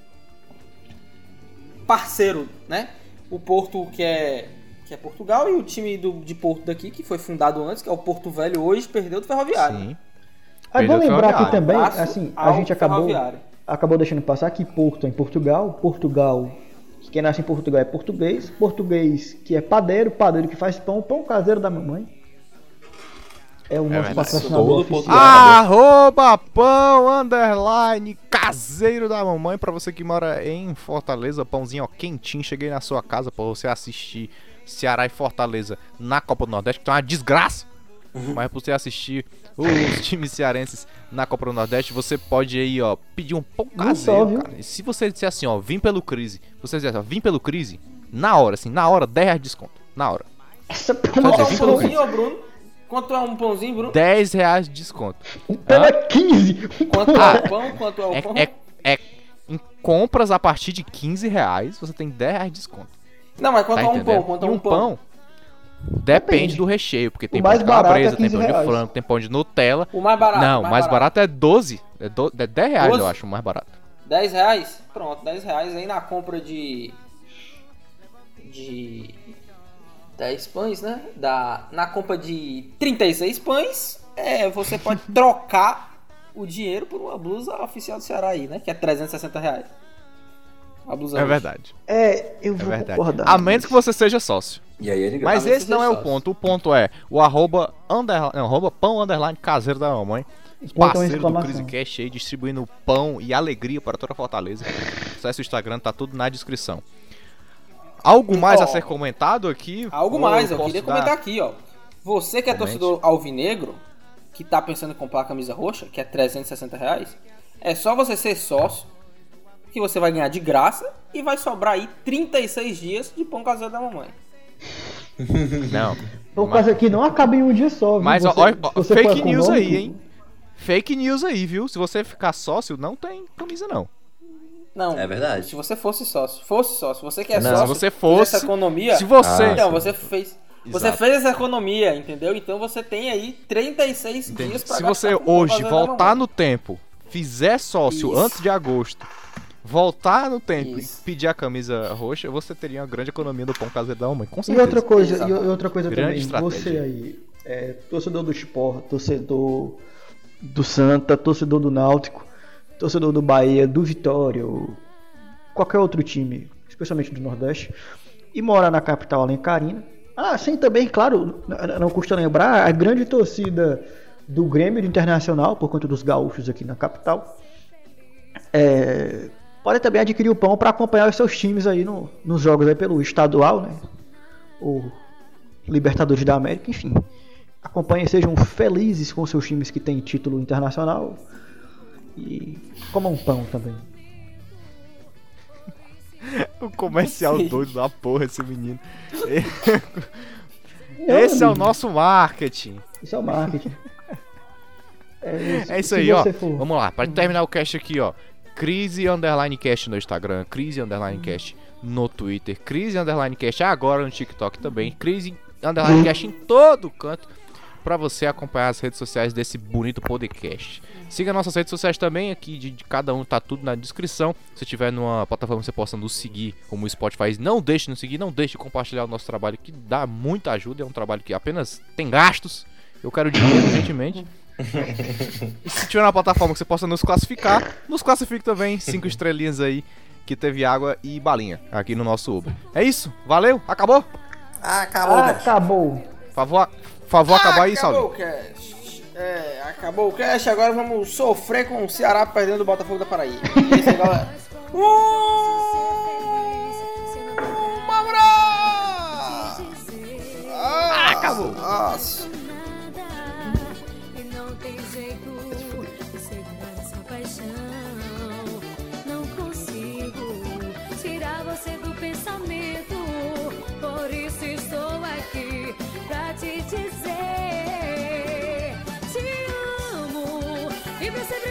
parceiro, né? O Porto que é, que é Portugal e o time do, de Porto daqui, que foi fundado antes, que é o Porto Velho, hoje perdeu do Ferroviário. Sim. Aí Perdeu vamos o lembrar aqui Ferroviário. também, Abraço assim, a ao gente acabou, Ferroviário. acabou deixando passar que Porto é em Portugal, Portugal, que quem nasce em Portugal é português, português que é padeiro, padeiro que faz pão, pão caseiro da mamãe. É o nosso verdade. patrocinador Todo oficial. Portugal. Arroba pão, underline, caseiro da mamãe. Pra você que mora em Fortaleza, pãozinho ó, quentinho. Cheguei na sua casa pra você assistir Ceará e Fortaleza na Copa do Nordeste, que tá uma desgraça. Mas pra você assistir os times cearenses na Copa do Nordeste, você pode aí, ó, pedir um pão Não caseiro, só, viu? cara. E se você disser assim, ó, vim pelo Crise, você disser assim, ó, vim pelo Crise, na hora, assim, na hora, dez reais de desconto. Na hora. Essa Quanto promoção é um Vim pelo pãozinho, ô Bruno? Quanto é um pãozinho, Bruno? dez reais de desconto. pela quinze. Quanto é o pão? Quanto é o É, pão? é, é em compras a partir de quinze reais, você tem dez reais de desconto. Não, mas quanto Tá é um entendendo? pão? Quanto é E um um pão? pão depende Depende. do recheio, porque tem O pão mais de barato é calabresa, tem quinze pão de reais. frango, tem pão de Nutella. O mais barato. Não, o mais barato é doze. É, do, é dez reais, doze? eu acho, o mais barato. dez reais? Pronto, dez reais aí na compra de. De. dez pães, né? Da, na compra de trinta e seis pães, é, você pode trocar o dinheiro por uma blusa oficial do Ceará aí, né? Que é trezentos e sessenta reais. A blusa É roxa. verdade, É, eu é vou verdade. concordar. A menos que você seja sócio. E aí ele Mas Talvez esse não é seja o sócio. ponto. O ponto é o arroba, underline, não, arroba pão underline caseiro da mamãe. Ponto é uma Parceiro do exclamação. CriseCast aí, distribuindo pão e alegria para toda a Fortaleza. Acesse o Instagram, tá tudo na descrição. Algo mais Ó, a ser comentado aqui? Algo Ou mais, eu posso queria dar- comentar aqui, ó. Você que é Comente. torcedor alvinegro, que tá pensando em comprar a camisa roxa, que é trezentos e sessenta reais, é só você ser sócio, que você vai ganhar de graça e vai sobrar aí trinta e seis dias de pão caseiro da mamãe. Não. Por causa que não acaba em um dia só, viu? Mas ó, Você- ó, ó, se você for fake news econômico, aí, hein? Fake news aí, viu? Se você ficar sócio, não tem camisa, não. Não, É verdade. se você fosse sócio, fosse sócio, você que é Não, sócio, se você fez fosse- essa economia, Se você. Ah, então você fez, você Exato. fez essa economia, entendeu? Então você tem aí trinta e seis Entendi. dias pra Se gastar você com o pão hoje caseiro da voltar mamãe. no tempo, fizer sócio Isso. antes de agosto, voltar no tempo Isso. e pedir a camisa roxa, você teria uma grande economia do pão caseiro da mamãe, com E certeza. outra coisa, e Exatamente. outra coisa Grande também, estratégia. você aí, é, torcedor do Sport, torcedor do Santa, torcedor do Náutico, torcedor do Bahia, do Vitória, ou qualquer outro time, especialmente do Nordeste, e mora na capital alencarina. Ah, sim, também, claro, n- não custa lembrar, a grande torcida do Grêmio do Internacional, por conta dos gaúchos aqui na capital, é, pode também adquirir o pão para acompanhar os seus times aí no- nos jogos aí pelo estadual, né? Ou Libertadores da América, enfim. Acompanhem, sejam felizes com seus times que têm título internacional e comam um pão também. O comercial Sim. doido da porra, esse menino. Meu Esse é o amigo, nosso marketing. Isso é o marketing. É isso, É isso Se aí, ó. você for- Vamos lá, pra terminar o cast aqui, ó. Crise Underline Cast no Instagram, Crise Underline Cast no Twitter, Crise Underline Cast agora no TikTok também, Crise Underline Cast em todo canto pra você acompanhar as redes sociais desse bonito podcast. Siga nossas redes sociais também, aqui de, de cada um tá tudo na descrição. Se tiver numa plataforma que você possa nos seguir, como o Spotify, não deixe de nos seguir, não deixe de compartilhar o nosso trabalho que dá muita ajuda, é um trabalho que apenas tem gastos. Eu quero dinheiro, urgentemente. E se tiver uma plataforma que você possa nos classificar, nos classifique também. Cinco estrelinhas aí, que teve água e balinha aqui no nosso Uber. É isso? Valeu? Acabou? Ah, acabou, Ah, cara. acabou. Favor, favor acabar aí, Acabou Saulinho. o cast. É, acabou o cast, agora vamos sofrer com o Ceará perdendo o Botafogo da Paraíba. É isso aí, galera. Um abraço! Ah, acabou. Nossa. E não tem jeito de segurar essa paixão. Não consigo tirar você do pensamento. Por isso estou aqui pra te dizer: te amo e perceber.